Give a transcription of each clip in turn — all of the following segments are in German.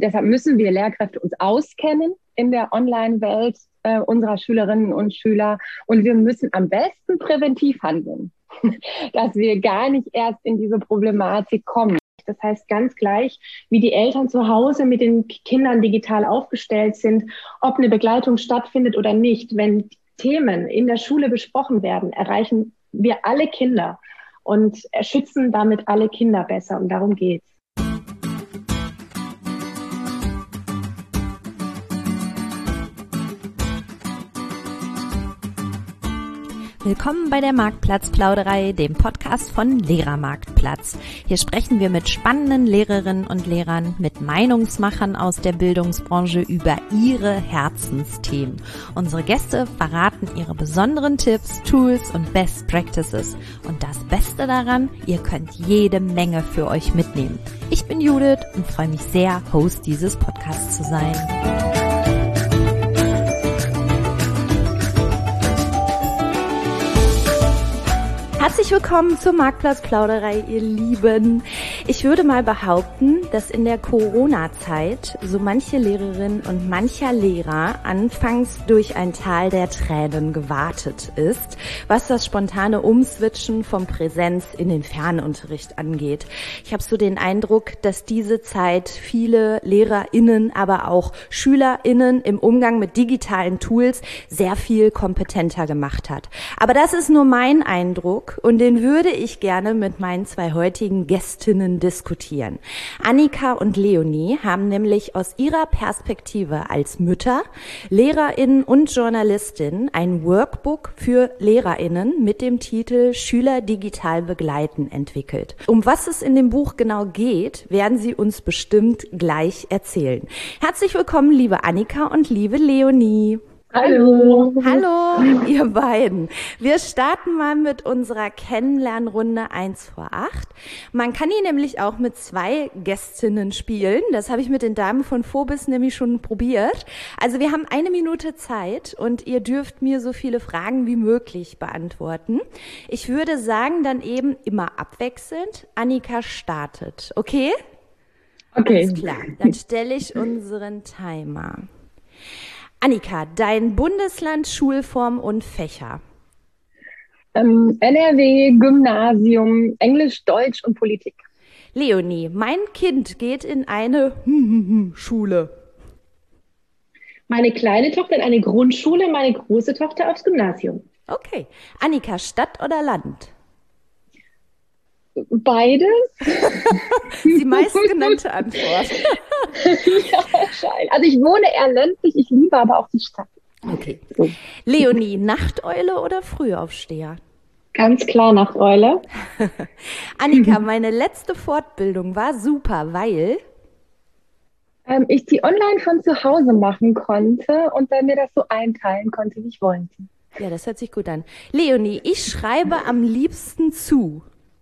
deshalb müssen wir Lehrkräfte uns auskennen in der Online-Welt unserer Schülerinnen und Schüler. Und wir müssen am besten präventiv handeln, dass wir gar nicht erst in diese Problematik kommen. Das heißt, ganz gleich, wie die Eltern zu Hause mit den Kindern digital aufgestellt sind, ob eine Begleitung stattfindet oder nicht, wenn Themen in der Schule besprochen werden, erreichen wir alle Kinder und schützen damit alle Kinder besser. Und darum geht's. Willkommen bei der Marktplatzplauderei, dem Podcast von Lehrermarktplatz. Hier sprechen wir mit spannenden Lehrerinnen und Lehrern, mit Meinungsmachern aus der Bildungsbranche über ihre Herzensthemen. Unsere Gäste verraten ihre besonderen Tipps, Tools und Best Practices. Und das Beste daran, ihr könnt jede Menge für euch mitnehmen. Ich bin Judith und freue mich sehr, Host dieses Podcasts zu sein. Herzlich willkommen zur Marktplatzplauderei, ihr Lieben. Ich würde mal behaupten, dass in der Corona-Zeit so manche Lehrerin und mancher Lehrer anfangs durch ein Tal der Tränen gewartet ist, was das spontane Umswitchen vom Präsenz in den Fernunterricht angeht. Ich habe so den Eindruck, dass diese Zeit viele LehrerInnen, aber auch SchülerInnen im Umgang mit digitalen Tools sehr viel kompetenter gemacht hat. Aber das ist nur mein Eindruck. Und den würde ich gerne mit meinen zwei heutigen Gästinnen diskutieren. Annika und Leonie haben nämlich aus ihrer Perspektive als Mütter, LehrerInnen und JournalistInnen ein Workbook für LehrerInnen mit dem Titel Schüler digital begleiten entwickelt. Um was es in dem Buch genau geht, werden sie uns bestimmt gleich erzählen. Herzlich willkommen, liebe Annika und liebe Leonie. Hallo. Hallo, ihr beiden. Wir starten mal mit unserer Kennenlernrunde 1 vor 8. Man kann die nämlich auch mit 2 Gästinnen spielen. Das habe ich mit den Damen von Phobis nämlich schon probiert. Also wir haben 1 Minute Zeit und ihr dürft mir so viele Fragen wie möglich beantworten. Ich würde sagen, dann eben immer abwechselnd. Annika startet, okay? Okay. Alles klar, dann stelle ich unseren Timer. Annika, dein Bundesland, Schulform und Fächer? NRW, Gymnasium, Englisch, Deutsch und Politik. Leonie, mein Kind geht in eine Schule. Meine kleine Tochter in eine Grundschule, meine große Tochter aufs Gymnasium. Okay. Annika, Stadt oder Land? Beides. Die meistgenannte Antwort. Ja, wahrscheinlich. Also ich wohne eher ländlich, ich liebe aber auch die Stadt. Okay. Leonie, Nachteule oder Frühaufsteher? Ganz klar Nachteule. Annika, meine letzte Fortbildung war super, weil ich die online von zu Hause machen konnte und dann mir das so einteilen konnte, wie ich wollte. Ja, das hört sich gut an. Leonie, ich schreibe am liebsten zu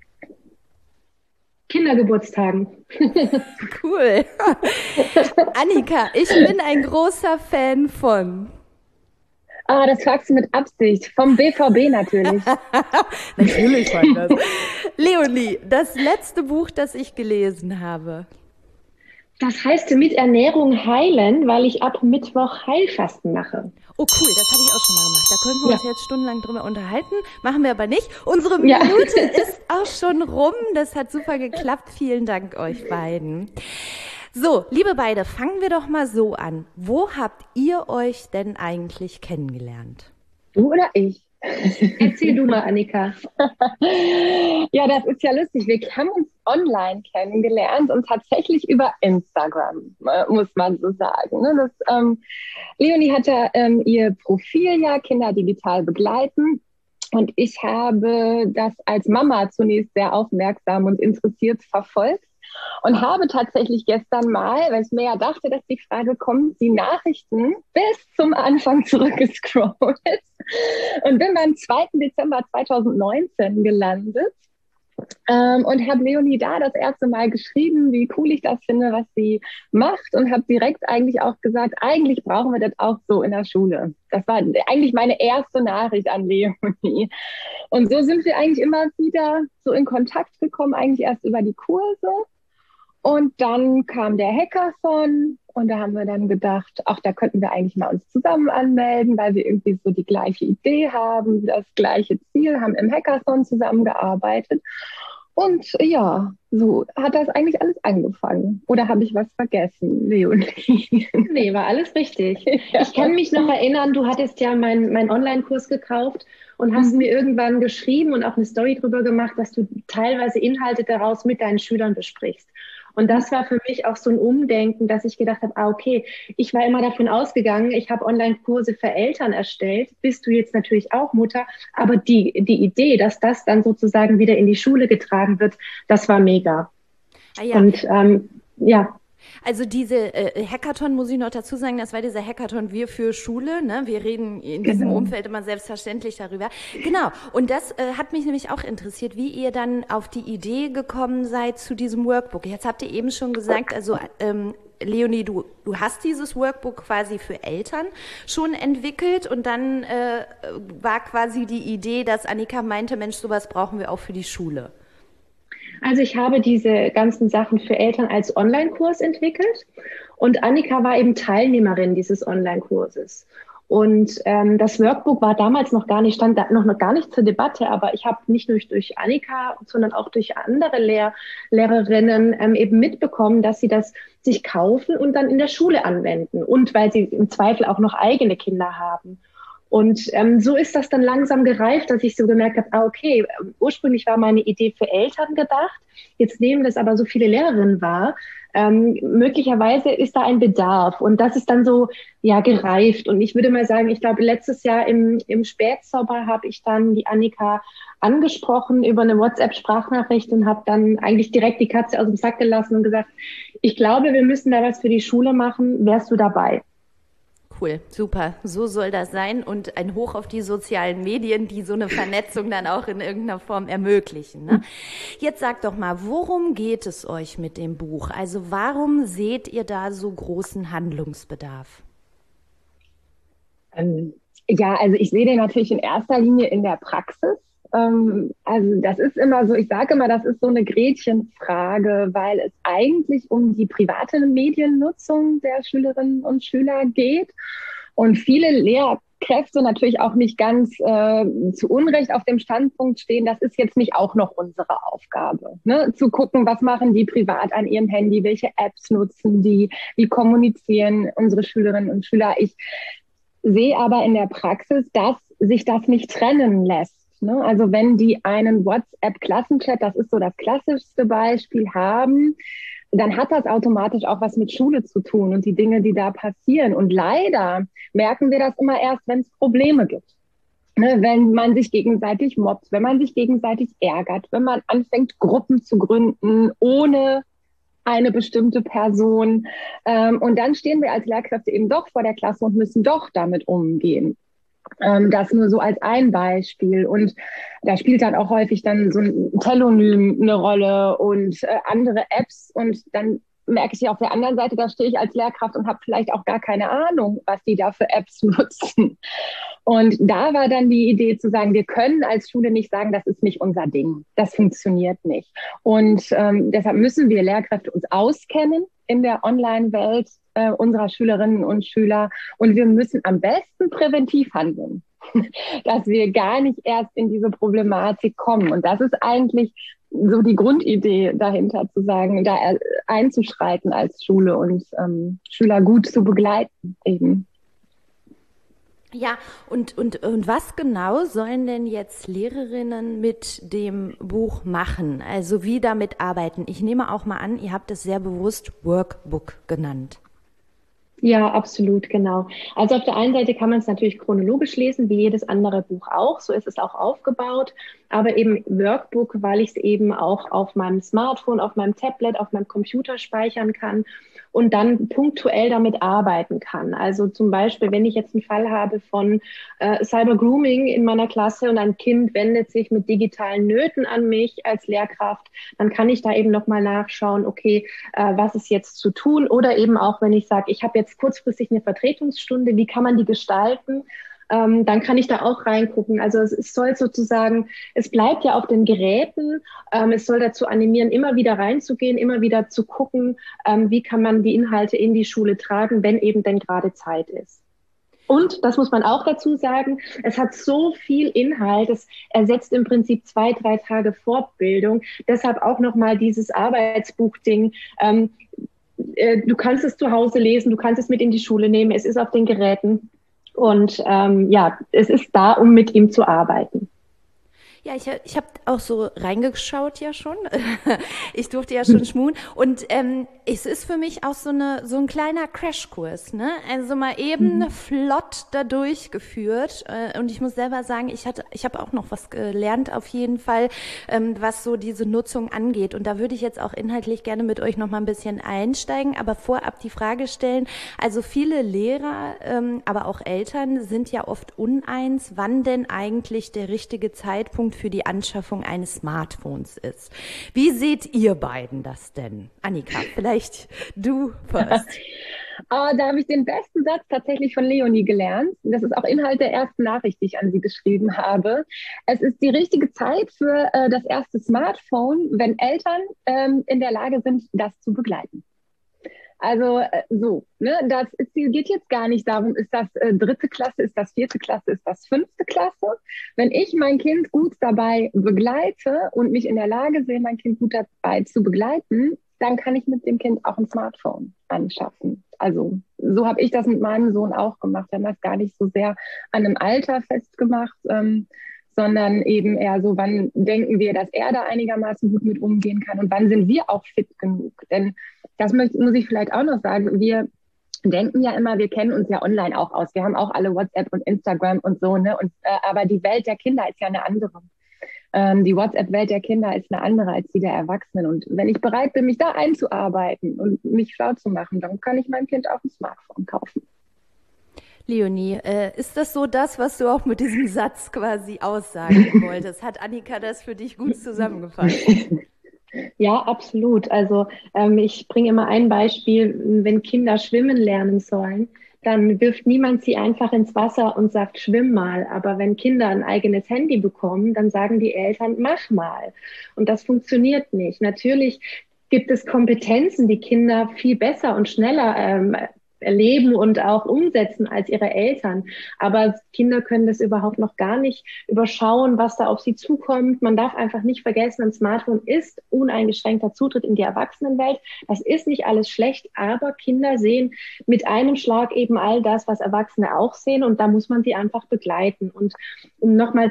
Kindergeburtstagen. Cool. Annika, ich bin ein großer Fan von. Das fragst du mit Absicht. Vom BVB natürlich. Natürlich war das. Leonie, das letzte Buch, das ich gelesen habe. Das heißt mit Ernährung heilen, weil ich ab Mittwoch Heilfasten mache. Oh cool, das habe ich auch schon mal gemacht. Da könnten wir uns jetzt stundenlang drüber unterhalten. Machen wir aber nicht. Unsere Minute ist auch schon rum. Das hat super geklappt. Vielen Dank euch beiden. So, liebe beide, fangen wir doch mal so an. Wo habt ihr euch denn eigentlich kennengelernt? Du oder ich? Erzähl du mal, Annika. Ja, das ist ja lustig. Wir haben uns online kennengelernt und tatsächlich über Instagram, muss man so sagen. Ne? Leonie hatte ihr Profil ja Kinder digital begleiten. Und ich habe das als Mama zunächst sehr aufmerksam und interessiert verfolgt. Und habe tatsächlich gestern mal, weil ich mir ja dachte, dass die Frage kommt, die Nachrichten bis zum Anfang zurückgescrollt und bin beim 2. Dezember 2019 gelandet und habe Leonie da das erste Mal geschrieben, wie cool ich das finde, was sie macht und habe direkt eigentlich auch gesagt, eigentlich brauchen wir das auch so in der Schule. Das war eigentlich meine erste Nachricht an Leonie. Und so sind wir eigentlich immer wieder so in Kontakt gekommen, eigentlich erst über die Kurse. Und dann kam der Hackathon und da haben wir dann gedacht, ach, da könnten wir eigentlich mal uns zusammen anmelden, weil wir irgendwie so die gleiche Idee haben, das gleiche Ziel, haben im Hackathon zusammengearbeitet. Und ja, so hat das eigentlich alles angefangen. Oder habe ich was vergessen, Leonie? Nee, war alles richtig. Ja. Ich kann mich noch erinnern, du hattest ja meinen Online-Kurs gekauft und hast mir irgendwann geschrieben und auch eine Story drüber gemacht, dass du teilweise Inhalte daraus mit deinen Schülern besprichst. Und das war für mich auch so ein Umdenken, dass ich gedacht habe, okay, ich war immer davon ausgegangen, ich habe Online-Kurse für Eltern erstellt, bist du jetzt natürlich auch Mutter, aber die Idee, dass das dann sozusagen wieder in die Schule getragen wird, das war mega. Ah ja. Und ja. Also diese Hackathon, muss ich noch dazu sagen, das war dieser Hackathon Wir für Schule, ne? Wir reden in diesem Umfeld immer selbstverständlich darüber. Genau, und das hat mich nämlich auch interessiert, wie ihr dann auf die Idee gekommen seid zu diesem Workbook. Jetzt habt ihr eben schon gesagt, also Leonie, du hast dieses Workbook quasi für Eltern schon entwickelt und dann war quasi die Idee, dass Annika meinte, Mensch, sowas brauchen wir auch für die Schule. Also ich habe diese ganzen Sachen für Eltern als Online-Kurs entwickelt und Annika war eben Teilnehmerin dieses Online-Kurses. Und das Workbook war damals noch gar nicht, stand da noch gar nicht zur Debatte, aber ich habe nicht nur durch Annika, sondern auch durch andere Lehrerinnen eben mitbekommen, dass sie das sich kaufen und dann in der Schule anwenden und weil sie im Zweifel auch noch eigene Kinder haben. Und so ist das dann langsam gereift, dass ich so gemerkt habe, okay, ursprünglich war meine Idee für Eltern gedacht, jetzt nehmen das aber so viele Lehrerinnen wahr. Möglicherweise ist da ein Bedarf und das ist dann so gereift. Und ich würde mal sagen, ich glaube, letztes Jahr im Spätsommer habe ich dann die Annika angesprochen über eine WhatsApp-Sprachnachricht und habe dann eigentlich direkt die Katze aus dem Sack gelassen und gesagt, ich glaube, wir müssen da was für die Schule machen. Wärst du dabei? Cool, super. So soll das sein und ein Hoch auf die sozialen Medien, die so eine Vernetzung dann auch in irgendeiner Form ermöglichen. Ne? Jetzt sagt doch mal, worum geht es euch mit dem Buch? Also warum seht ihr da so großen Handlungsbedarf? Ja, also ich sehe den natürlich in erster Linie in der Praxis. Also das ist immer so, ich sage immer, das ist so eine Gretchenfrage, weil es eigentlich um die private Mediennutzung der Schülerinnen und Schüler geht. Und viele Lehrkräfte natürlich auch nicht ganz zu Unrecht auf dem Standpunkt stehen, das ist jetzt nicht auch noch unsere Aufgabe, ne? Zu gucken, was machen die privat an ihrem Handy, welche Apps nutzen die, wie kommunizieren unsere Schülerinnen und Schüler. Ich sehe aber in der Praxis, dass sich das nicht trennen lässt. Also wenn die einen WhatsApp-Klassenchat, das ist so das klassischste Beispiel, haben, dann hat das automatisch auch was mit Schule zu tun und die Dinge, die da passieren. Und leider merken wir das immer erst, wenn es Probleme gibt. Wenn man sich gegenseitig mobbt, wenn man sich gegenseitig ärgert, wenn man anfängt, Gruppen zu gründen, ohne eine bestimmte Person. Und dann stehen wir als Lehrkräfte eben doch vor der Klasse und müssen doch damit umgehen. Das nur so als ein Beispiel. Und da spielt dann auch häufig dann so ein Telonym eine Rolle und andere Apps. Und dann merke ich auf der anderen Seite, da stehe ich als Lehrkraft und habe vielleicht auch gar keine Ahnung, was die da für Apps nutzen. Und da war dann die Idee zu sagen, wir können als Schule nicht sagen, das ist nicht unser Ding. Das funktioniert nicht. Und deshalb müssen wir Lehrkräfte uns auskennen in der Online-Welt unserer Schülerinnen und Schüler. Und wir müssen am besten präventiv handeln, dass wir gar nicht erst in diese Problematik kommen. Und das ist eigentlich so die Grundidee dahinter, zu sagen, da einzuschreiten als Schule und Schüler gut zu begleiten eben. Ja, und was genau sollen denn jetzt Lehrerinnen mit dem Buch machen? Also wie damit arbeiten? Ich nehme auch mal an, ihr habt es sehr bewusst Workbook genannt. Ja, absolut, genau. Also auf der einen Seite kann man es natürlich chronologisch lesen, wie jedes andere Buch auch. So ist es auch aufgebaut. Aber eben Workbook, weil ich es eben auch auf meinem Smartphone, auf meinem Tablet, auf meinem Computer speichern kann und dann punktuell damit arbeiten kann. Also zum Beispiel, wenn ich jetzt einen Fall habe von Cybergrooming in meiner Klasse und ein Kind wendet sich mit digitalen Nöten an mich als Lehrkraft, dann kann ich da eben nochmal nachschauen, okay, was ist jetzt zu tun? Oder eben auch, wenn ich sage, ich habe jetzt kurzfristig eine Vertretungsstunde, wie kann man die gestalten? dann kann ich da auch reingucken. Also es soll sozusagen, es bleibt ja auf den Geräten, es soll dazu animieren, immer wieder reinzugehen, immer wieder zu gucken, wie kann man die Inhalte in die Schule tragen, wenn eben denn gerade Zeit ist. Und, das muss man auch dazu sagen, es hat so viel Inhalt, es ersetzt im Prinzip 2, 3 Tage Fortbildung. Deshalb auch nochmal dieses Arbeitsbuchding. Du kannst es zu Hause lesen, du kannst es mit in die Schule nehmen, es ist auf den Geräten. Und ja, es ist da, um mit ihm zu arbeiten. Ja, ich hab auch so reingeschaut ja schon. Ich durfte ja schon schmuren. Und es ist für mich auch so ein kleiner Crashkurs, ne? Also mal eben flott da durchgeführt. Und ich muss selber sagen, ich habe auch noch was gelernt auf jeden Fall, was so diese Nutzung angeht. Und da würde ich jetzt auch inhaltlich gerne mit euch noch mal ein bisschen einsteigen, aber vorab die Frage stellen. Also viele Lehrer, aber auch Eltern sind ja oft uneins, wann denn eigentlich der richtige Zeitpunkt für die Anschaffung eines Smartphones ist. Wie seht ihr beiden das denn? Annika, vielleicht du first. Da habe ich den besten Satz tatsächlich von Leonie gelernt. Das ist auch Inhalt der ersten Nachricht, die ich an sie geschrieben habe. Es ist die richtige Zeit für das erste Smartphone, wenn Eltern in der Lage sind, das zu begleiten. Also so, ne, geht jetzt gar nicht darum, ist das dritte Klasse, ist das vierte Klasse, ist das fünfte Klasse. Wenn ich mein Kind gut dabei begleite und mich in der Lage sehe, mein Kind gut dabei zu begleiten, dann kann ich mit dem Kind auch ein Smartphone anschaffen. Also so habe ich das mit meinem Sohn auch gemacht. Wir haben das gar nicht so sehr an einem Alter festgemacht, sondern eben eher so, wann denken wir, dass er da einigermaßen gut mit umgehen kann und wann sind wir auch fit genug. Denn das muss ich vielleicht auch noch sagen, wir denken ja immer, wir kennen uns ja online auch aus. Wir haben auch alle WhatsApp und Instagram und so, ne? Aber die Welt der Kinder ist ja eine andere. Die WhatsApp-Welt der Kinder ist eine andere als die der Erwachsenen. Und wenn ich bereit bin, mich da einzuarbeiten und mich schlau zu machen, dann kann ich meinem Kind auch ein Smartphone kaufen. Leonie, ist das so das, was du auch mit diesem Satz quasi aussagen wolltest? Hat Annika das für dich gut zusammengefasst? Ja, absolut. Also ich bringe immer ein Beispiel, wenn Kinder schwimmen lernen sollen, dann wirft niemand sie einfach ins Wasser und sagt, schwimm mal. Aber wenn Kinder ein eigenes Handy bekommen, dann sagen die Eltern, mach mal. Und das funktioniert nicht. Natürlich gibt es Kompetenzen, die Kinder viel besser und schneller erleben und auch umsetzen als ihre Eltern. Aber Kinder können das überhaupt noch gar nicht überschauen, was da auf sie zukommt. Man darf einfach nicht vergessen, ein Smartphone ist uneingeschränkter Zutritt in die Erwachsenenwelt. Das ist nicht alles schlecht, aber Kinder sehen mit einem Schlag eben all das, was Erwachsene auch sehen, und da muss man sie einfach begleiten. Und um nochmal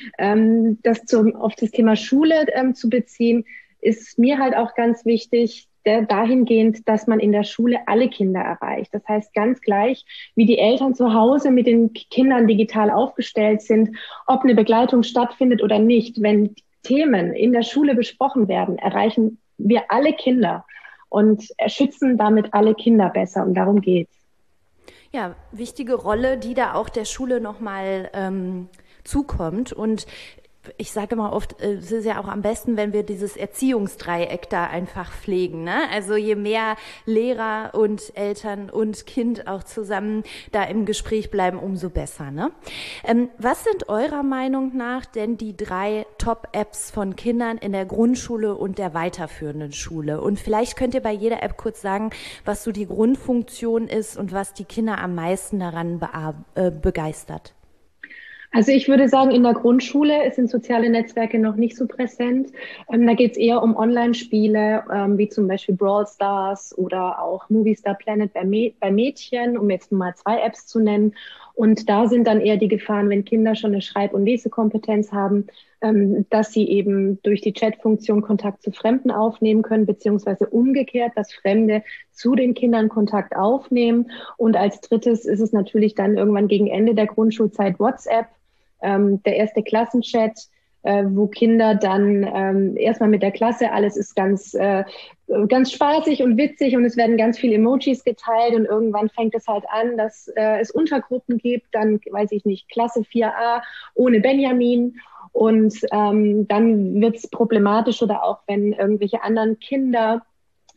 auf das Thema Schule zu beziehen, ist mir halt auch ganz wichtig, dahingehend, dass man in der Schule alle Kinder erreicht. Das heißt, ganz gleich, wie die Eltern zu Hause mit den Kindern digital aufgestellt sind, ob eine Begleitung stattfindet oder nicht, wenn Themen in der Schule besprochen werden, erreichen wir alle Kinder und schützen damit alle Kinder besser. Und darum geht's. Ja, wichtige Rolle, die da auch der Schule nochmal zukommt. Und ich sage immer oft, es ist ja auch am besten, wenn wir dieses Erziehungsdreieck da einfach pflegen, ne? Also je mehr Lehrer und Eltern und Kind auch zusammen da im Gespräch bleiben, umso besser, ne? Was sind eurer Meinung nach denn die 3 Top-Apps von Kindern in der Grundschule und der weiterführenden Schule? Und vielleicht könnt ihr bei jeder App kurz sagen, was so die Grundfunktion ist und was die Kinder am meisten daran begeistert. Also ich würde sagen, in der Grundschule sind soziale Netzwerke noch nicht so präsent. Da geht es eher um Online-Spiele, wie zum Beispiel Brawl Stars oder auch Movie Star Planet bei Mädchen, um jetzt mal 2 Apps zu nennen. Und da sind dann eher die Gefahren, wenn Kinder schon eine Schreib- und Lesekompetenz haben, dass sie eben durch die Chatfunktion Kontakt zu Fremden aufnehmen können, beziehungsweise umgekehrt, dass Fremde zu den Kindern Kontakt aufnehmen. Und als drittes ist es natürlich dann irgendwann gegen Ende der Grundschulzeit WhatsApp, der erste Klassenchat, wo Kinder dann erstmal mit der Klasse, alles ist ganz spaßig und witzig und es werden ganz viele Emojis geteilt und irgendwann fängt es halt an, dass es Untergruppen gibt, dann weiß ich nicht, Klasse 4a ohne Benjamin, und dann wird es problematisch, oder auch wenn irgendwelche anderen Kinder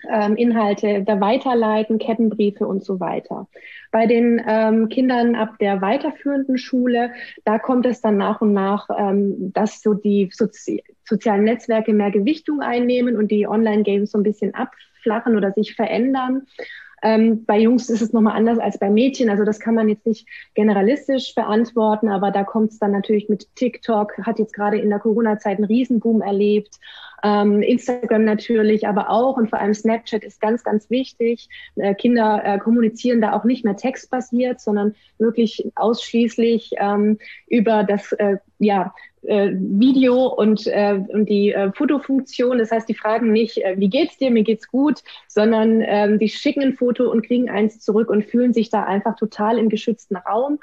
Inhalte da weiterleiten, Kettenbriefe und so weiter. Bei den Kindern ab der weiterführenden Schule, da kommt es dann nach und nach, dass so die sozialen Netzwerke mehr Gewichtung einnehmen und die Online-Games so ein bisschen abflachen oder sich verändern. Bei Jungs ist es nochmal anders als bei Mädchen. Also das kann man jetzt nicht generalistisch beantworten, aber da kommt es dann natürlich mit TikTok, hat jetzt gerade in der Corona-Zeit einen Riesenboom erlebt. Instagram natürlich, aber auch und vor allem Snapchat ist ganz, ganz wichtig. Kinder kommunizieren da auch nicht mehr textbasiert, sondern wirklich ausschließlich über das Video und die Fotofunktion. Das heißt, die fragen nicht, wie geht's dir, mir geht's gut, sondern die schicken ein Foto und kriegen eins zurück und fühlen sich da einfach total im geschützten Raum,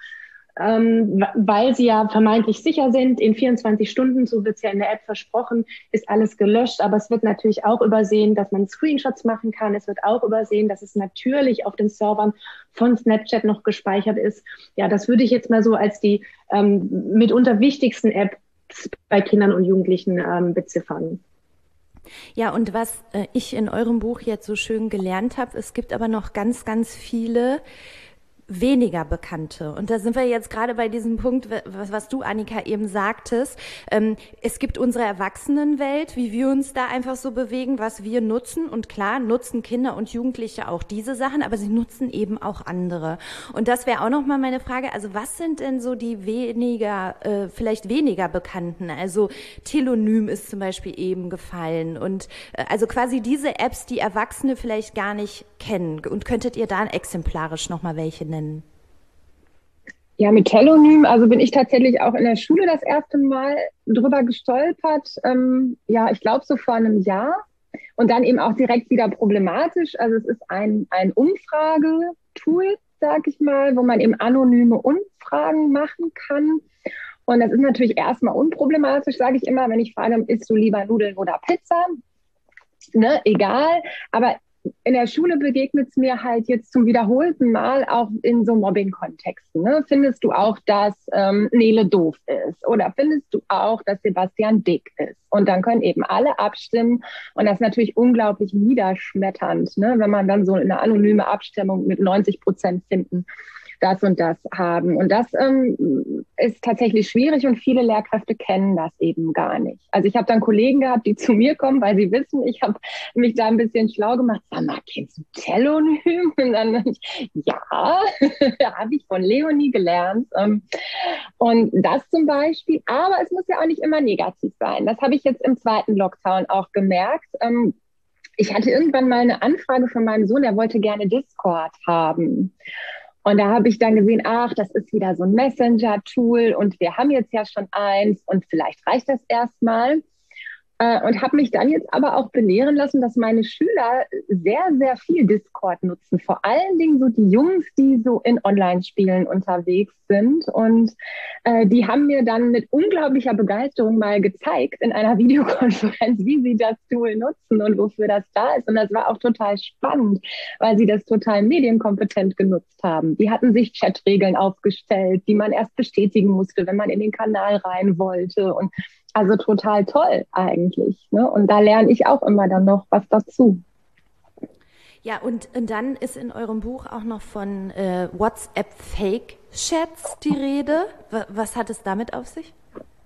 weil sie ja vermeintlich sicher sind. In 24 Stunden, so wird es ja in der App versprochen, ist alles gelöscht. Aber es wird natürlich auch übersehen, dass man Screenshots machen kann. Es wird auch übersehen, dass es natürlich auf den Servern von Snapchat noch gespeichert ist. Ja, das würde ich jetzt mal so als die mitunter wichtigsten App bei Kindern und Jugendlichen beziffern. Ja, und was ich in eurem Buch jetzt so schön gelernt habe, es gibt aber noch ganz, ganz viele weniger Bekannte. Und da sind wir jetzt gerade bei diesem Punkt, was du, Annika, eben sagtest. Es gibt unsere Erwachsenenwelt, wie wir uns da einfach so bewegen, was wir nutzen. Und klar, nutzen Kinder und Jugendliche auch diese Sachen, aber sie nutzen eben auch andere. Und das wäre auch nochmal meine Frage. Also was sind denn so die vielleicht weniger Bekannten? Also Telonym ist zum Beispiel eben gefallen. Und also quasi diese Apps, die Erwachsene vielleicht gar nicht kennen. Und könntet ihr da exemplarisch nochmal welche nennen? Ja, mit Telonym, also bin ich tatsächlich auch in der Schule das erste Mal drüber gestolpert. Ja, ich glaube so vor einem Jahr und dann eben auch direkt wieder problematisch. Also es ist ein Umfragetool, sag ich mal, wo man eben anonyme Umfragen machen kann. Und das ist natürlich erstmal unproblematisch, sage ich immer, wenn ich frage, isst du lieber Nudeln oder Pizza? Ne, egal, aber in der Schule begegnet es mir halt jetzt zum wiederholten Mal auch in so Mobbing-Kontexten. Ne? Findest du auch, dass Nele doof ist? Oder findest du auch, dass Sebastian dick ist? Und dann können eben alle abstimmen. Und das ist natürlich unglaublich niederschmetternd, ne? Wenn man dann so eine anonyme Abstimmung mit 90% finden, das und das haben. Und das ist tatsächlich schwierig und viele Lehrkräfte kennen das eben gar nicht. Also ich habe dann Kollegen gehabt, die zu mir kommen, weil sie wissen, ich habe mich da ein bisschen schlau gemacht. Sag mal, kennst du Telonym? Und dann, ja, habe ich von Leonie gelernt. Und das zum Beispiel. Aber es muss ja auch nicht immer negativ sein. Das habe ich jetzt im zweiten Lockdown auch gemerkt. Ich hatte irgendwann mal eine Anfrage von meinem Sohn, der wollte gerne Discord haben. Und da habe ich dann gesehen, ach, das ist wieder so ein Messenger-Tool und wir haben jetzt ja schon eins und vielleicht reicht das erstmal. Und habe mich dann jetzt aber auch belehren lassen, dass meine Schüler sehr, sehr viel Discord nutzen. Vor allen Dingen so die Jungs, die so in Online-Spielen unterwegs sind. Und die haben mir dann mit unglaublicher Begeisterung mal gezeigt in einer Videokonferenz, wie sie das Tool nutzen und wofür das da ist. Und das war auch total spannend, weil sie das total medienkompetent genutzt haben. Die hatten sich Chatregeln aufgestellt, die man erst bestätigen musste, wenn man in den Kanal rein wollte. Und also total toll eigentlich. Ne? Und da lerne ich auch immer dann noch was dazu. Ja, und dann ist in eurem Buch auch noch von WhatsApp-Fake-Chats die Rede. Was hat es damit auf sich?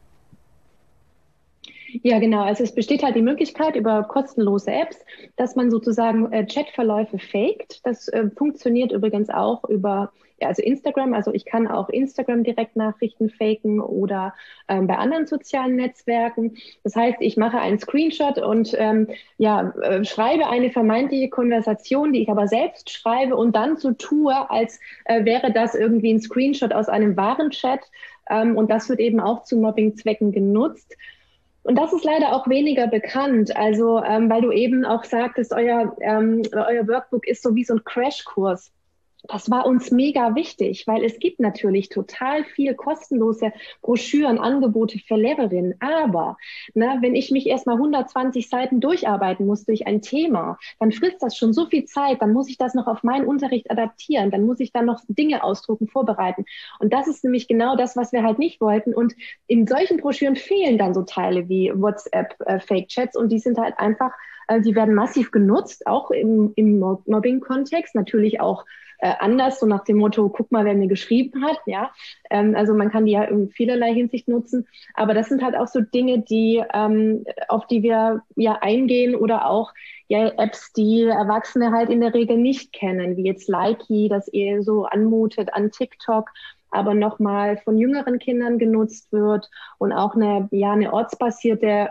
Ja, genau. Also es besteht halt die Möglichkeit über kostenlose Apps, dass man sozusagen Chatverläufe faked. Das funktioniert übrigens auch über also Instagram. Also ich kann auch Instagram Direktnachrichten faken oder bei anderen sozialen Netzwerken. Das heißt, ich mache einen Screenshot und schreibe eine vermeintliche Konversation, die ich aber selbst schreibe und dann so tue, als wäre das irgendwie ein Screenshot aus einem wahren Chat. Und das wird eben auch zu Mobbing-Zwecken genutzt. Und das ist leider auch weniger bekannt, also weil du eben auch sagtest, euer Workbook ist so wie so ein Crashkurs. Das war uns mega wichtig, weil es gibt natürlich total viel kostenlose Broschüren, Angebote für Lehrerinnen. Aber wenn ich mich erstmal 120 Seiten durcharbeiten muss durch ein Thema, dann frisst das schon so viel Zeit. Dann muss ich das noch auf meinen Unterricht adaptieren. Dann muss ich dann noch Dinge ausdrucken, vorbereiten. Und das ist nämlich genau das, was wir halt nicht wollten. Und in solchen Broschüren fehlen dann so Teile wie WhatsApp, Fake-Chats. Und die sind halt einfach Die werden massiv genutzt, auch im Mobbing-Kontext, natürlich auch anders, so nach dem Motto, guck mal, wer mir geschrieben hat, ja. Also man kann die ja in vielerlei Hinsicht nutzen, aber das sind halt auch so Dinge, auf die wir ja eingehen oder auch ja, Apps, die Erwachsene halt in der Regel nicht kennen, wie jetzt Likee, das eher so anmutet an TikTok, aber nochmal von jüngeren Kindern genutzt wird und auch eine ortsbasierte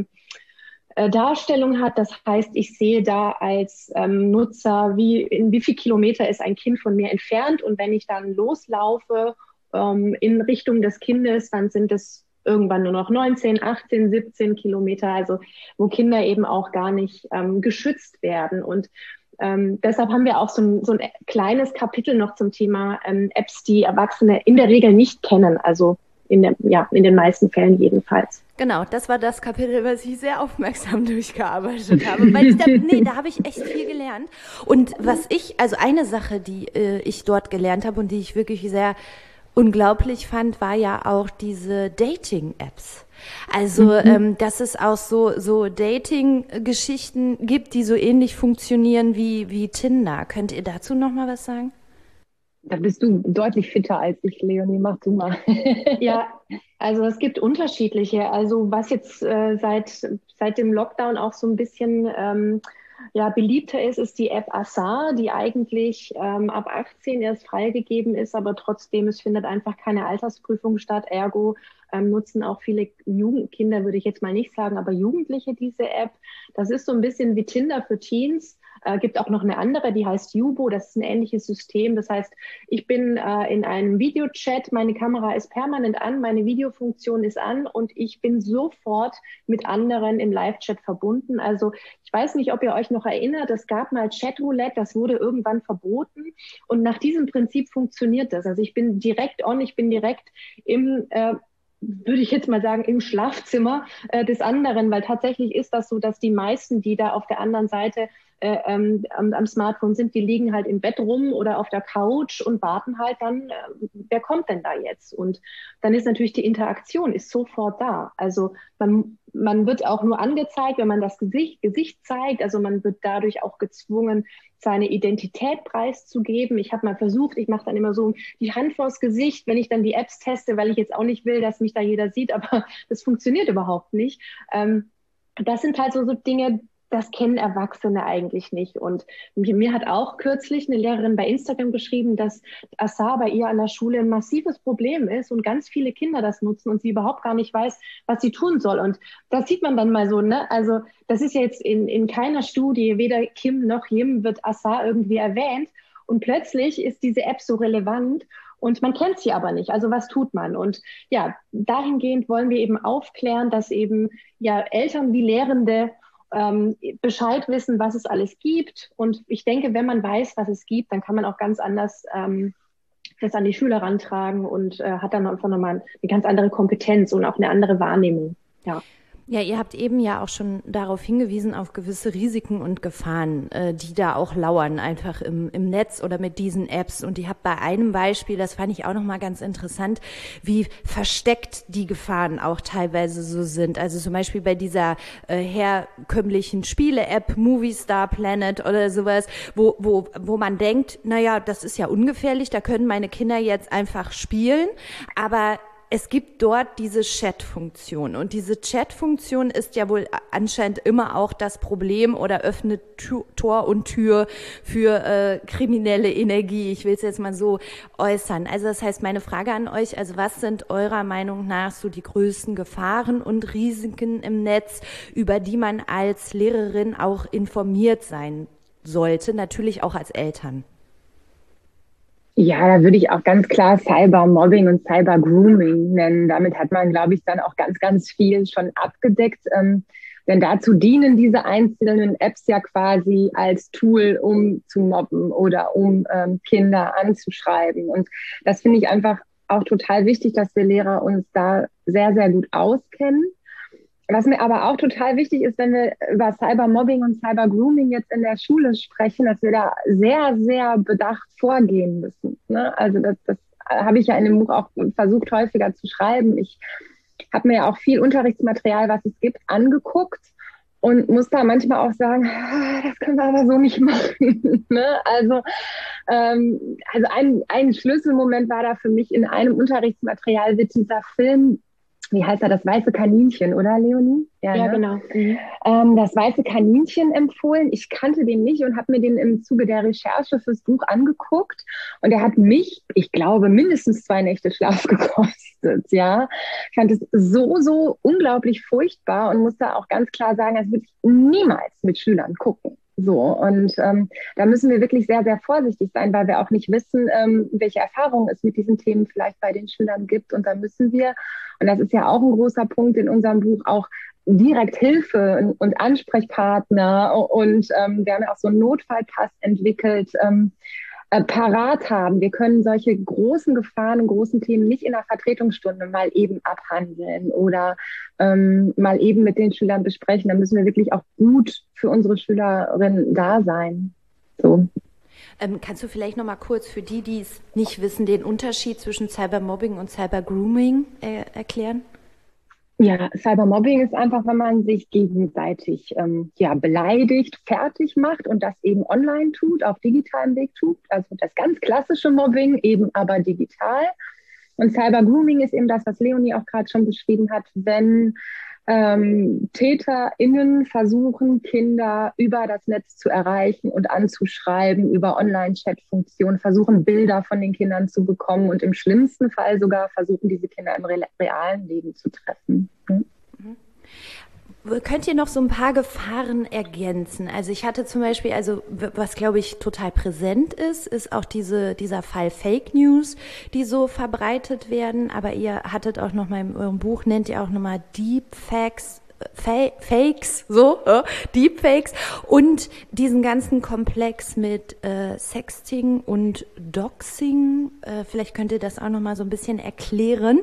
Darstellung hat. Das heißt, ich sehe da als Nutzer, in wie viel Kilometer ist ein Kind von mir entfernt. Und wenn ich dann loslaufe in Richtung des Kindes, dann sind es irgendwann nur noch 19, 18, 17 Kilometer, also wo Kinder eben auch gar nicht geschützt werden. Und deshalb haben wir auch so ein kleines Kapitel noch zum Thema Apps, die Erwachsene in der Regel nicht kennen, also in den meisten Fällen jedenfalls. Genau, das war das Kapitel, was ich sehr aufmerksam durchgearbeitet habe, weil da habe ich echt viel gelernt. Und also eine Sache, die ich dort gelernt habe und die ich wirklich sehr unglaublich fand, war ja auch diese Dating-Apps. Also, dass es auch so Dating-Geschichten gibt, die so ähnlich funktionieren wie Tinder. Könnt ihr dazu noch mal was sagen? Da bist du deutlich fitter als ich, Leonie. Mach du mal. Ja, also es gibt unterschiedliche. Also was jetzt seit dem Lockdown auch so ein bisschen beliebter ist die App Asar, die eigentlich ab 18 erst freigegeben ist, aber trotzdem, es findet einfach keine Altersprüfung statt. Ergo nutzen auch viele Kinder, würde ich jetzt mal nicht sagen, aber Jugendliche diese App. Das ist so ein bisschen wie Tinder für Teens. Gibt auch noch eine andere, die heißt Yubo. Das ist ein ähnliches System. Das heißt, ich bin in einem Videochat, meine Kamera ist permanent an, meine Videofunktion ist an und ich bin sofort mit anderen im Live-Chat verbunden. Also ich weiß nicht, ob ihr euch noch erinnert, es gab mal Chatroulette, das wurde irgendwann verboten und nach diesem Prinzip funktioniert das. Also ich bin direkt on, ich bin direkt würde ich jetzt mal sagen, im Schlafzimmer des anderen, weil tatsächlich ist das so, dass die meisten, die da auf der anderen Seite am Smartphone sind, die liegen halt im Bett rum oder auf der Couch und warten halt dann, wer kommt denn da jetzt? Und dann ist natürlich die Interaktion ist sofort da. Also man wird auch nur angezeigt, wenn man das Gesicht zeigt. Also man wird dadurch auch gezwungen, seine Identität preiszugeben. Ich habe mal versucht, ich mache dann immer so die Hand vors Gesicht, wenn ich dann die Apps teste, weil ich jetzt auch nicht will, dass mich da jeder sieht, aber das funktioniert überhaupt nicht. Das sind halt so Dinge, das kennen Erwachsene eigentlich nicht. Und mir hat auch kürzlich eine Lehrerin bei Instagram geschrieben, dass Asar bei ihr an der Schule ein massives Problem ist und ganz viele Kinder das nutzen und sie überhaupt gar nicht weiß, was sie tun soll. Und das sieht man dann mal so, ne? Also das ist jetzt in keiner Studie, weder Kim noch Jim wird Asar irgendwie erwähnt. Und plötzlich ist diese App so relevant und man kennt sie aber nicht. Also was tut man? Und ja, dahingehend wollen wir eben aufklären, dass eben ja Eltern wie Lehrende Bescheid wissen, was es alles gibt. Und ich denke, wenn man weiß, was es gibt, dann kann man auch ganz anders das an die Schüler rantragen und hat dann einfach nochmal eine ganz andere Kompetenz und auch eine andere Wahrnehmung. Ja. Ja, ihr habt eben ja auch schon darauf hingewiesen, auf gewisse Risiken und Gefahren, die da auch lauern, einfach im Netz oder mit diesen Apps. Und ihr habt bei einem Beispiel, das fand ich auch nochmal ganz interessant, wie versteckt die Gefahren auch teilweise so sind. Also zum Beispiel bei dieser herkömmlichen Spiele-App Movie Star Planet oder sowas, wo man denkt, naja, das ist ja ungefährlich, da können meine Kinder jetzt einfach spielen, aber es gibt dort diese Chat-Funktion und diese Chat-Funktion ist ja wohl anscheinend immer auch das Problem oder öffnet Tor und Tür für kriminelle Energie. Ich will es jetzt mal so äußern. Also das heißt, meine Frage an euch, also was sind eurer Meinung nach so die größten Gefahren und Risiken im Netz, über die man als Lehrerin auch informiert sein sollte, natürlich auch als Eltern? Ja, da würde ich auch ganz klar Cybermobbing und Cybergrooming nennen. Damit hat man, glaube ich, dann auch ganz, ganz viel schon abgedeckt. Denn dazu dienen diese einzelnen Apps ja quasi als Tool, um zu mobben oder um Kinder anzuschreiben. Und das finde ich einfach auch total wichtig, dass wir Lehrer uns da sehr, sehr gut auskennen. Was mir aber auch total wichtig ist, wenn wir über Cybermobbing und Cybergrooming jetzt in der Schule sprechen, dass wir da sehr, sehr bedacht vorgehen müssen. Ne? Also das habe ich ja in dem Buch auch versucht, häufiger zu schreiben. Ich habe mir ja auch viel Unterrichtsmaterial, was es gibt, angeguckt. und muss da manchmal auch sagen, das können wir aber so nicht machen. Ne? Also ein Schlüsselmoment war da für mich in einem Unterrichtsmaterial wird dieser Film, wie heißt er, das weiße Kaninchen, oder Leonie? Ja, ne? genau. Das weiße Kaninchen empfohlen. Ich kannte den nicht und habe mir den im Zuge der Recherche fürs Buch angeguckt. Und er hat mich, ich glaube, mindestens 2 Nächte Schlaf gekostet. Ja, ich fand es so unglaublich furchtbar und muss da auch ganz klar sagen, das würde ich niemals mit Schülern gucken. So, und da müssen wir wirklich sehr, sehr vorsichtig sein, weil wir auch nicht wissen, welche Erfahrungen es mit diesen Themen vielleicht bei den Schülern gibt. Und da müssen wir, und das ist ja auch ein großer Punkt in unserem Buch, auch direkt Hilfe und Ansprechpartner. Und wir haben ja auch so einen Notfallpass entwickelt, parat haben. Wir können solche großen Gefahren und großen Themen nicht in der Vertretungsstunde mal eben abhandeln oder mal eben mit den Schülern besprechen. Da müssen wir wirklich auch gut für unsere Schülerinnen da sein. So. Kannst du vielleicht noch mal kurz für die es nicht wissen, den Unterschied zwischen Cybermobbing und Cybergrooming erklären? Ja, Cybermobbing ist einfach, wenn man sich gegenseitig beleidigt, fertig macht und das eben online tut, auf digitalem Weg tut. Also das ganz klassische Mobbing, eben aber digital. Und Cybergrooming ist eben das, was Leonie auch gerade schon beschrieben hat, wenn TäterInnen versuchen, Kinder über das Netz zu erreichen und anzuschreiben, über Online-Chat-Funktionen, versuchen Bilder von den Kindern zu bekommen und im schlimmsten Fall sogar versuchen, diese Kinder im realen Leben zu treffen. Mhm. Könnt ihr noch so ein paar Gefahren ergänzen? Also ich hatte zum Beispiel, was glaube ich total präsent ist auch dieser Fall Fake News, die so verbreitet werden. Aber ihr hattet auch noch mal in eurem Buch, nennt ihr auch noch mal Deepfakes, Deepfakes und diesen ganzen Komplex mit Sexting und Doxing. Vielleicht könnt ihr das auch noch mal so ein bisschen erklären.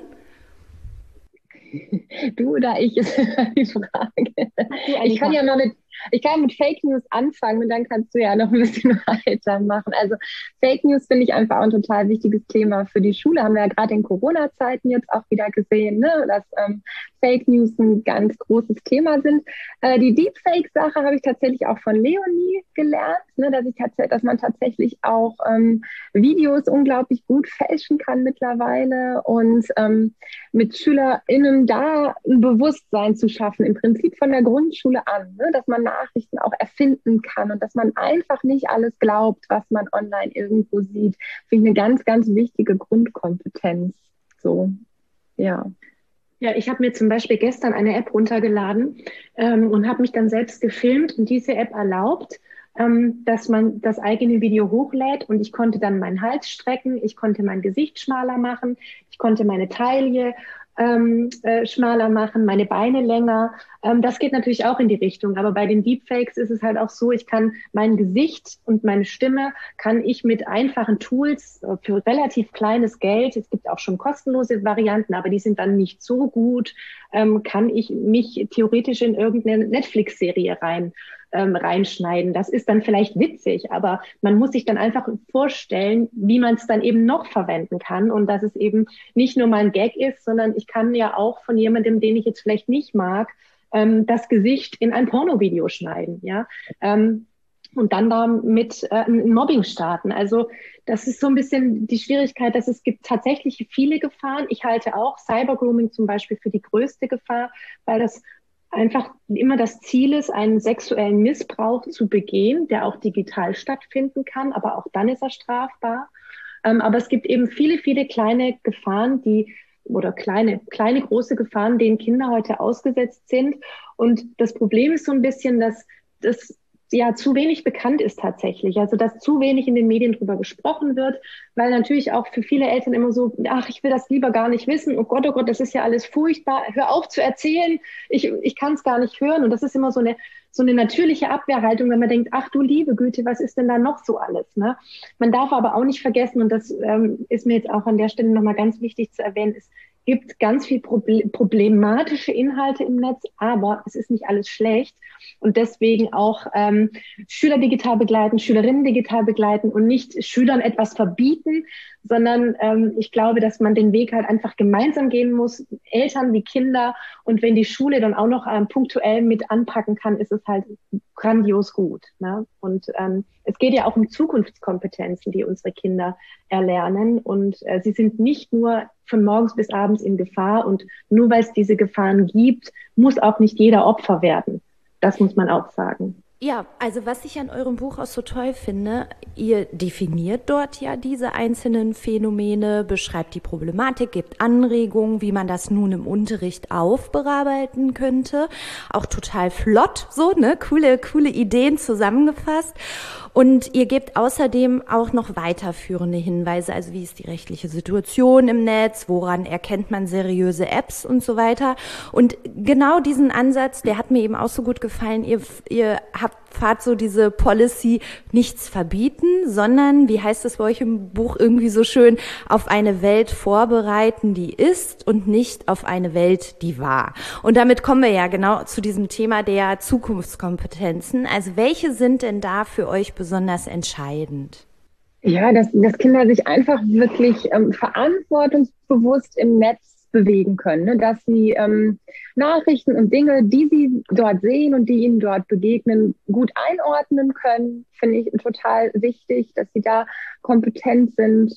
Du oder ich, ist die Frage. Ich kann mit Fake News anfangen und dann kannst du ja noch ein bisschen weitermachen. Also Fake News finde ich einfach ein total wichtiges Thema für die Schule. Haben wir ja gerade in Corona-Zeiten jetzt auch wieder gesehen, ne? Dass Fake News ein ganz großes Thema sind. Die Deepfake-Sache habe ich tatsächlich auch von Leonie gelernt, ne? Dass man tatsächlich auch Videos unglaublich gut fälschen kann mittlerweile und mit SchülerInnen da ein Bewusstsein zu schaffen, im Prinzip von der Grundschule an, ne? Dass man Nachrichten auch erfinden kann und dass man einfach nicht alles glaubt, was man online irgendwo sieht. Finde ich eine ganz, ganz wichtige Grundkompetenz. So, ja. Ja, ich habe mir zum Beispiel gestern eine App runtergeladen und habe mich dann selbst gefilmt und diese App erlaubt, dass man das eigene Video hochlädt und ich konnte dann meinen Hals strecken, ich konnte mein Gesicht schmaler machen, ich konnte meine Taille schmaler machen, meine Beine länger. Das geht natürlich auch in die Richtung, aber bei den Deepfakes ist es halt auch so, ich kann mein Gesicht und meine Stimme kann ich mit einfachen Tools für relativ kleines Geld, es gibt auch schon kostenlose Varianten, aber die sind dann nicht so gut, kann ich mich theoretisch in irgendeine Netflix-Serie reinschneiden. Das ist dann vielleicht witzig, aber man muss sich dann einfach vorstellen, wie man es dann eben noch verwenden kann und dass es eben nicht nur mal ein Gag ist, sondern ich kann ja auch von jemandem, den ich jetzt vielleicht nicht mag, das Gesicht in ein Pornovideo schneiden, ja. Und dann damit ein Mobbing starten. Also das ist so ein bisschen die Schwierigkeit, dass es gibt tatsächlich viele Gefahren. Ich halte auch Cybergrooming zum Beispiel für die größte Gefahr, weil das einfach immer das Ziel ist, einen sexuellen Missbrauch zu begehen, der auch digital stattfinden kann, aber auch dann ist er strafbar. Aber es gibt eben viele, viele kleine Gefahren, große Gefahren, denen Kinder heute ausgesetzt sind. Und das Problem ist so ein bisschen, dass das ja zu wenig bekannt ist tatsächlich. Also dass zu wenig in den Medien drüber gesprochen wird, weil natürlich auch für viele Eltern immer so, ach, ich will das lieber gar nicht wissen. Oh Gott, das ist ja alles furchtbar. Hör auf zu erzählen. Ich kann es gar nicht hören. Und das ist immer so eine natürliche Abwehrhaltung, wenn man denkt, ach du liebe Güte, was ist denn da noch so alles? Ne? Man darf aber auch nicht vergessen, und das ist mir jetzt auch an der Stelle nochmal ganz wichtig zu erwähnen, ist, gibt ganz viel problematische Inhalte im Netz, aber es ist nicht alles schlecht. Und deswegen auch Schüler digital begleiten, Schülerinnen digital begleiten und nicht Schülern etwas verbieten, sondern ich glaube, dass man den Weg halt einfach gemeinsam gehen muss, Eltern wie Kinder. Und wenn die Schule dann auch noch punktuell mit anpacken kann, ist es halt grandios gut. Ne? Und es geht ja auch um Zukunftskompetenzen, die unsere Kinder erlernen. Und sie sind nicht nur von morgens bis abends in Gefahr. Und nur weil es diese Gefahren gibt, muss auch nicht jeder Opfer werden. Das muss man auch sagen. Ja, also was ich an eurem Buch auch so toll finde, ihr definiert dort ja diese einzelnen Phänomene, beschreibt die Problematik, gibt Anregungen, wie man das nun im Unterricht aufbearbeiten könnte. Auch total flott, so, ne? Coole Ideen zusammengefasst. Und ihr gebt außerdem auch noch weiterführende Hinweise, also wie ist die rechtliche Situation im Netz, woran erkennt man seriöse Apps und so weiter. Und genau diesen Ansatz, der hat mir eben auch so gut gefallen. Ihr fahrt so diese Policy, nichts verbieten, sondern, wie heißt es bei euch im Buch irgendwie so schön, auf eine Welt vorbereiten, die ist und nicht auf eine Welt, die war. Und damit kommen wir ja genau zu diesem Thema der Zukunftskompetenzen. Also welche sind denn da für euch besonders entscheidend? Ja, dass Kinder sich einfach wirklich verantwortungsbewusst im Netz bewegen können, ne? Dass sie Nachrichten und Dinge, die sie dort sehen und die ihnen dort begegnen, gut einordnen können, finde ich total wichtig, dass sie da kompetent sind.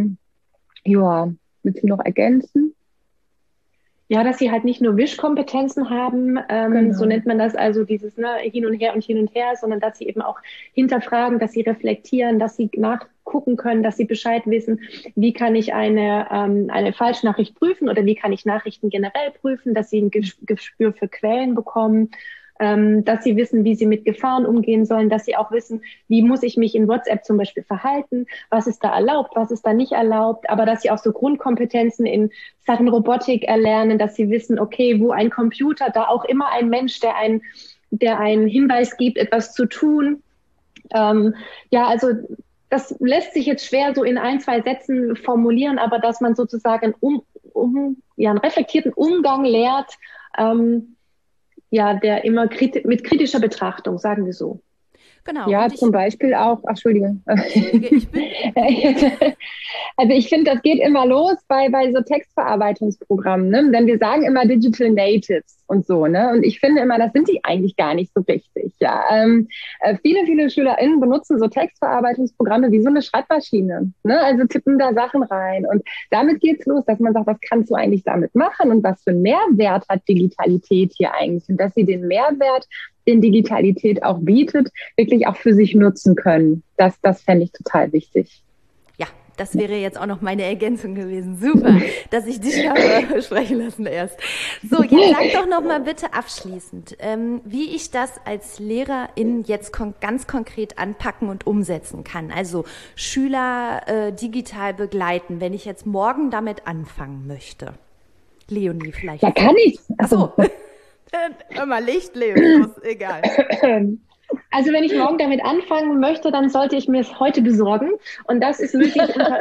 Ja, willst du noch ergänzen? Ja, dass sie halt nicht nur Wischkompetenzen haben, Genau. so nennt man das, also dieses hin und her, sondern dass sie eben auch hinterfragen, dass sie reflektieren, dass sie nachgucken können, dass sie Bescheid wissen, wie kann ich eine Falschnachricht prüfen oder wie kann ich Nachrichten generell prüfen, dass sie ein Gespür für Quellen bekommen, dass sie wissen, wie sie mit Gefahren umgehen sollen, dass sie auch wissen, wie muss ich mich in WhatsApp zum Beispiel verhalten, was ist da erlaubt, was ist da nicht erlaubt, aber dass sie auch so Grundkompetenzen in Sachen Robotik erlernen, dass sie wissen, okay, wo ein Computer, da auch immer ein Mensch, der einen Hinweis gibt, etwas zu tun. Ja, also das lässt sich jetzt schwer so in 1, 2 Sätzen formulieren, aber dass man sozusagen einen reflektierten Umgang lehrt, der immer mit kritischer Betrachtung, sagen wir so. Genau. Ja, zum Beispiel auch, Entschuldige, ich bin. Also ich finde, das geht immer los bei so Textverarbeitungsprogrammen, ne? Denn wir sagen immer Digital Natives und so, ne? Und ich finde immer, das sind die eigentlich gar nicht so richtig. Ja, viele SchülerInnen benutzen so Textverarbeitungsprogramme wie so eine Schreibmaschine, ne? Also tippen da Sachen rein und damit geht's los, dass man sagt, was kannst du eigentlich damit machen und was für einen Mehrwert hat Digitalität hier eigentlich und dass sie den Mehrwert, den Digitalität auch bietet, wirklich auch für sich nutzen können. Das fände ich total wichtig. Ja, das wäre jetzt auch noch meine Ergänzung gewesen. Super, dass ich dich habe sprechen lassen erst. So, jetzt sag doch noch mal bitte abschließend, wie ich das als Lehrerin jetzt ganz konkret anpacken und umsetzen kann. Also Schüler digital begleiten, wenn ich jetzt morgen damit anfangen möchte. Leonie vielleicht. Ja, kann ich. Ach so. Hör mal, Licht, Leonie, egal. Also wenn ich morgen damit anfangen möchte, dann sollte ich mir es heute besorgen. Und das ist möglich unter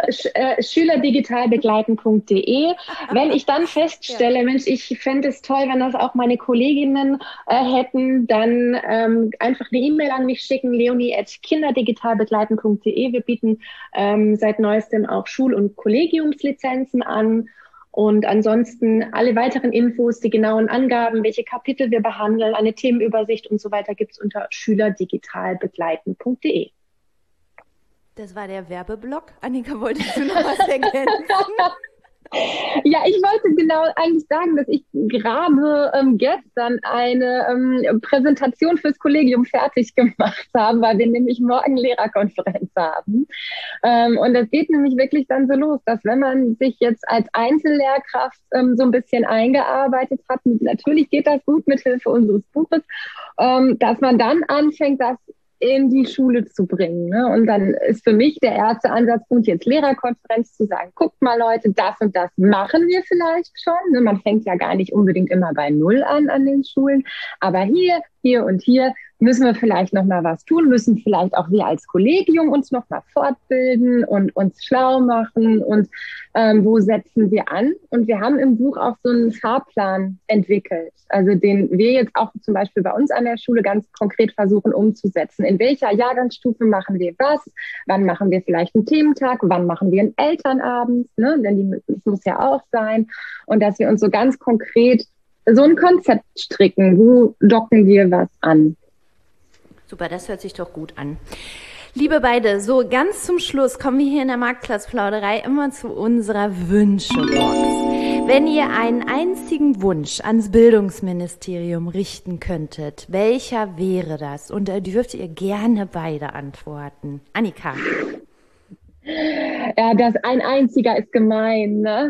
schülerdigitalbegleiten.de. Wenn ich dann feststelle, Mensch, ich fände es toll, wenn das auch meine Kolleginnen hätten, dann einfach eine E-Mail an mich schicken, leonie@kinderdigitalbegleiten.de. Wir bieten seit neuestem auch Schul- und Kollegiumslizenzen an. Und ansonsten alle weiteren Infos, die genauen Angaben, welche Kapitel wir behandeln, eine Themenübersicht und so weiter gibt es unter schülerdigitalbegleiten.de. Das war der Werbeblock. Annika, wolltest du noch was ergänzen? Ja, ich wollte genau eigentlich sagen, dass ich gerade gestern eine Präsentation fürs Kollegium fertig gemacht habe, weil wir nämlich morgen Lehrerkonferenz haben. Und das geht nämlich wirklich dann so los, dass wenn man sich jetzt als Einzellehrkraft so ein bisschen eingearbeitet hat, natürlich geht das gut mit Hilfe unseres Buches, dass man dann anfängt, das in die Schule zu bringen. Ne? Und dann ist für mich der erste Ansatzpunkt jetzt Lehrerkonferenz zu sagen, guckt mal Leute, das und das machen wir vielleicht schon. Ne? Man fängt ja gar nicht unbedingt immer bei Null an den Schulen. Aber hier und hier müssen wir vielleicht noch mal was tun, müssen vielleicht auch wir als Kollegium uns noch mal fortbilden und uns schlau machen und wo setzen wir an? Und wir haben im Buch auch so einen Fahrplan entwickelt, also den wir jetzt auch zum Beispiel bei uns an der Schule ganz konkret versuchen umzusetzen. In welcher Jahrgangsstufe machen wir was? Wann machen wir vielleicht einen Thementag? Wann machen wir einen Elternabend? Ne? Denn das muss ja auch sein. Und dass wir uns so ganz konkret so ein Konzept stricken. Wo docken wir was an? Super, das hört sich doch gut an. Liebe beide, so ganz zum Schluss kommen wir hier in der Marktplatzplauderei immer zu unserer Wünschebox. Wenn ihr einen einzigen Wunsch ans Bildungsministerium richten könntet, welcher wäre das? Und da dürft ihr gerne beide antworten. Annika. Ja, das ein einziger ist gemein, ne?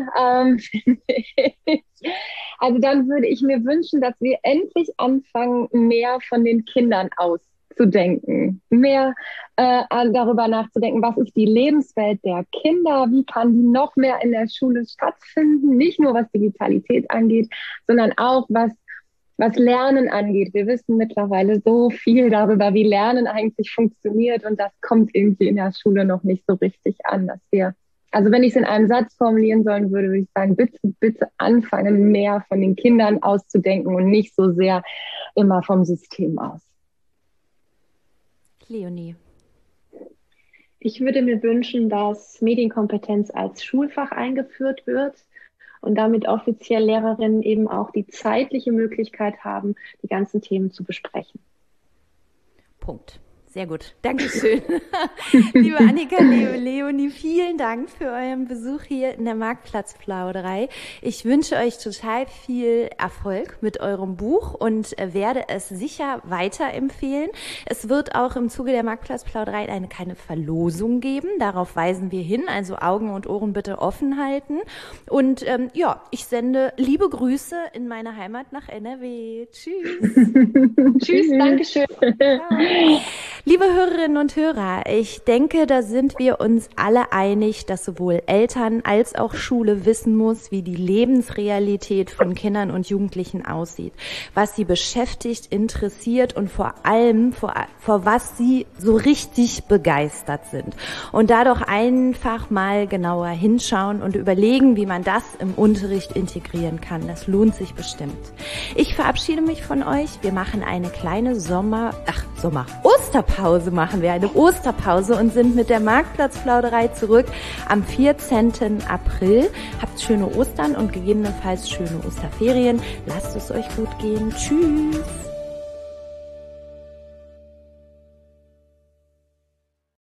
Also dann würde ich mir wünschen, dass wir endlich anfangen, mehr von den Kindern auszudenken, mehr darüber nachzudenken, was ist die Lebenswelt der Kinder, wie kann die noch mehr in der Schule stattfinden, nicht nur was Digitalität angeht, sondern auch was Lernen angeht. Wir wissen mittlerweile so viel darüber, wie Lernen eigentlich funktioniert und das kommt irgendwie in der Schule noch nicht so richtig an, dass wir, also wenn ich es in einem Satz formulieren sollen würde, würde ich sagen, bitte anfangen, mehr von den Kindern auszudenken und nicht so sehr immer vom System aus. Leonie. Ich würde mir wünschen, dass Medienkompetenz als Schulfach eingeführt wird und damit offiziell Lehrerinnen eben auch die zeitliche Möglichkeit haben, die ganzen Themen zu besprechen. Punkt. Sehr gut. Dankeschön. Liebe Annika, liebe Leonie, vielen Dank für euren Besuch hier in der Marktplatzplauderei. Ich wünsche euch total viel Erfolg mit eurem Buch und werde es sicher weiterempfehlen. Es wird auch im Zuge der Marktplatzplauderei eine kleine Verlosung geben. Darauf weisen wir hin. Also Augen und Ohren bitte offen halten. Und ja, ich sende liebe Grüße in meine Heimat nach NRW. Tschüss. Tschüss, Dankeschön. Ciao. Liebe Hörerinnen und Hörer, ich denke, da sind wir uns alle einig, dass sowohl Eltern als auch Schule wissen muss, wie die Lebensrealität von Kindern und Jugendlichen aussieht, was sie beschäftigt, interessiert und vor allem, vor was sie so richtig begeistert sind. Und da doch einfach mal genauer hinschauen und überlegen, wie man das im Unterricht integrieren kann. Das lohnt sich bestimmt. Ich verabschiede mich von euch. Wir machen eine kleine Osterpause machen wir, eine Osterpause und sind mit der Marktplatzplauderei zurück am 14. April. Habt schöne Ostern und gegebenenfalls schöne Osterferien. Lasst es euch gut gehen. Tschüss.